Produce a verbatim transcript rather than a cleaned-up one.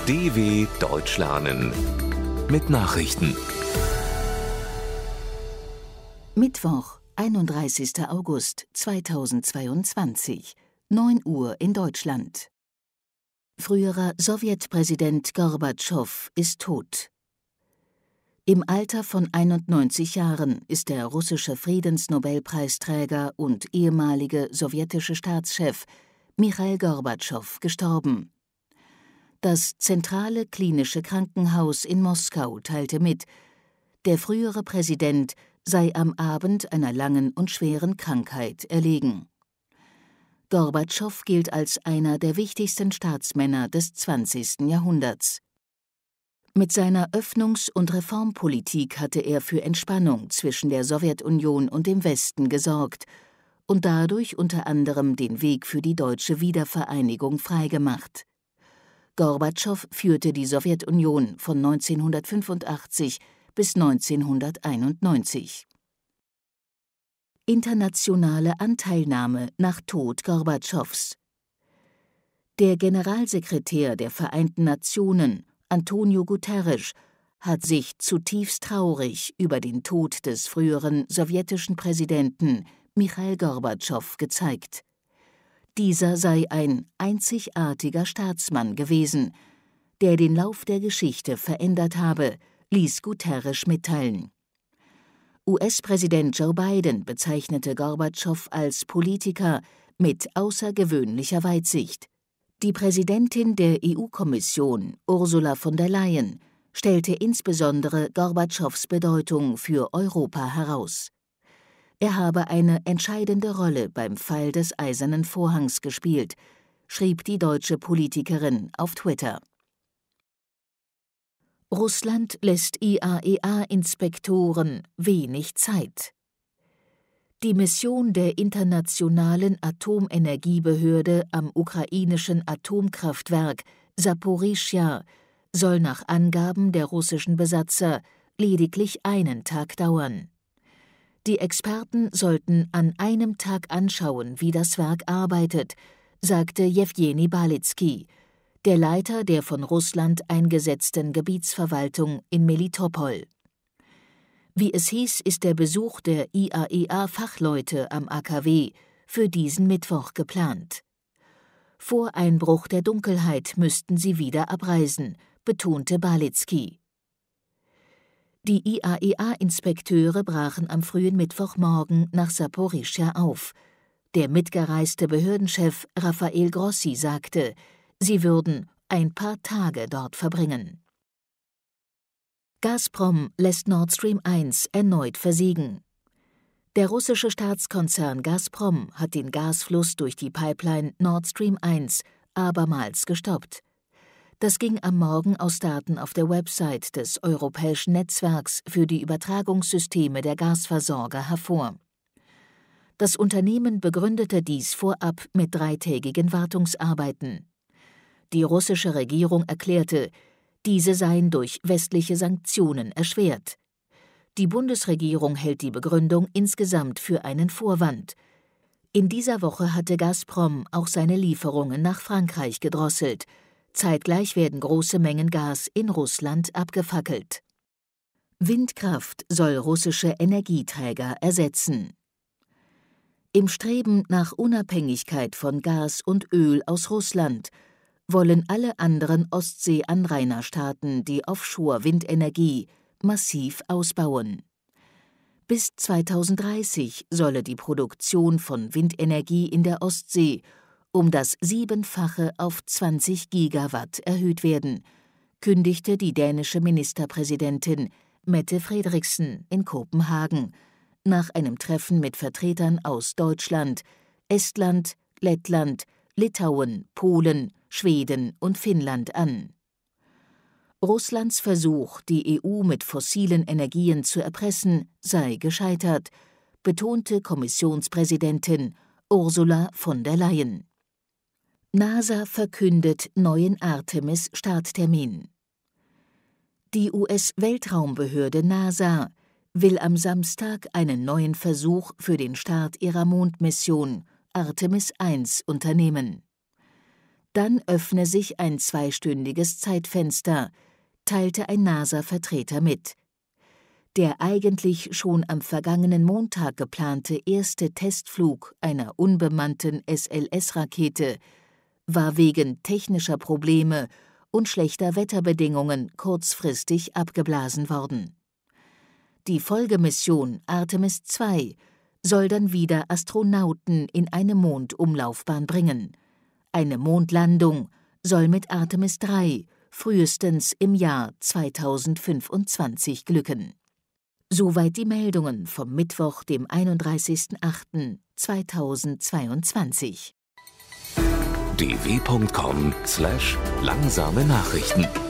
D W Deutsch lernen mit Nachrichten. Mittwoch, einunddreißigster August zweitausendzweiundzwanzig, neun Uhr in Deutschland. Früherer Sowjetpräsident Gorbatschow ist tot. Im Alter von einundneunzig Jahren ist der russische Friedensnobelpreisträger und ehemalige sowjetische Staatschef Michail Gorbatschow gestorben. Das Zentrale Klinische Krankenhaus in Moskau teilte mit, der frühere Präsident sei am Abend einer langen und schweren Krankheit erlegen. Gorbatschow gilt als einer der wichtigsten Staatsmänner des zwanzigsten Jahrhunderts. Mit seiner Öffnungs- und Reformpolitik hatte er für Entspannung zwischen der Sowjetunion und dem Westen gesorgt und dadurch unter anderem den Weg für die deutsche Wiedervereinigung freigemacht. Gorbatschow führte die Sowjetunion von neunzehnhundertfünfundachtzig bis neunzehnhunderteinundneunzig. Internationale Anteilnahme nach Tod Gorbatschows. Der Generalsekretär der Vereinten Nationen, Antonio Guterres, hat sich zutiefst traurig über den Tod des früheren sowjetischen Präsidenten Michail Gorbatschow gezeigt. Dieser sei ein einzigartiger Staatsmann gewesen, der den Lauf der Geschichte verändert habe, ließ Guterres mitteilen. U S-Präsident Joe Biden bezeichnete Gorbatschow als Politiker mit außergewöhnlicher Weitsicht. Die Präsidentin der E U-Kommission, Ursula von der Leyen, stellte insbesondere Gorbatschows Bedeutung für Europa heraus. Er habe eine entscheidende Rolle beim Fall des Eisernen Vorhangs gespielt, schrieb die deutsche Politikerin auf Twitter. Russland lässt I A E A-Inspektoren wenig Zeit. Die Mission der Internationalen Atomenergiebehörde am ukrainischen Atomkraftwerk Saporischschja soll nach Angaben der russischen Besatzer lediglich einen Tag dauern. Die Experten sollten an einem Tag anschauen, wie das Werk arbeitet, sagte Jewgeni Balizki, der Leiter der von Russland eingesetzten Gebietsverwaltung in Melitopol. Wie es hieß, ist der Besuch der I A E A-Fachleute am A K W für diesen Mittwoch geplant. Vor Einbruch der Dunkelheit müssten sie wieder abreisen, betonte Balizki. Die I A E A-Inspekteure brachen am frühen Mittwochmorgen nach Saporischschja auf. Der mitgereiste Behördenchef Rafael Grossi sagte, sie würden ein paar Tage dort verbringen. Gazprom lässt Nord Stream eins erneut versiegen. Der russische Staatskonzern Gazprom hat den Gasfluss durch die Pipeline Nord Stream eins abermals gestoppt. Das ging am Morgen aus Daten auf der Website des Europäischen Netzwerks für die Übertragungssysteme der Gasversorger hervor. Das Unternehmen begründete dies vorab mit dreitägigen Wartungsarbeiten. Die russische Regierung erklärte, diese seien durch westliche Sanktionen erschwert. Die Bundesregierung hält die Begründung insgesamt für einen Vorwand. In dieser Woche hatte Gazprom auch seine Lieferungen nach Frankreich gedrosselt. Zeitgleich werden große Mengen Gas in Russland abgefackelt. Windkraft soll russische Energieträger ersetzen. Im Streben nach Unabhängigkeit von Gas und Öl aus Russland wollen alle anderen Ostsee-Anrainerstaaten die Offshore-Windenergie massiv ausbauen. Bis zweitausenddreißig solle die Produktion von Windenergie in der Ostsee um das Siebenfache auf zwanzig Gigawatt erhöht werden, kündigte die dänische Ministerpräsidentin Mette Frederiksen in Kopenhagen nach einem Treffen mit Vertretern aus Deutschland, Estland, Lettland, Litauen, Polen, Schweden und Finnland an. Russlands Versuch, die E U mit fossilen Energien zu erpressen, sei gescheitert, betonte Kommissionspräsidentin Ursula von der Leyen. NASA verkündet neuen Artemis-Starttermin. Die U S-Weltraumbehörde NASA will am Samstag einen neuen Versuch für den Start ihrer Mondmission Artemis eins unternehmen. Dann öffne sich ein zweistündiges Zeitfenster, teilte ein NASA-Vertreter mit. Der eigentlich schon am vergangenen Montag geplante erste Testflug einer unbemannten S L S-Rakete war wegen technischer Probleme und schlechter Wetterbedingungen kurzfristig abgeblasen worden. Die Folgemission Artemis zwei soll dann wieder Astronauten in eine Mondumlaufbahn bringen. Eine Mondlandung soll mit Artemis drei frühestens im Jahr zweitausendfünfundzwanzig glücken. Soweit die Meldungen vom Mittwoch, dem einunddreißigsten achten zweitausendzweiundzwanzig. d w punkt com slash langsame Nachrichten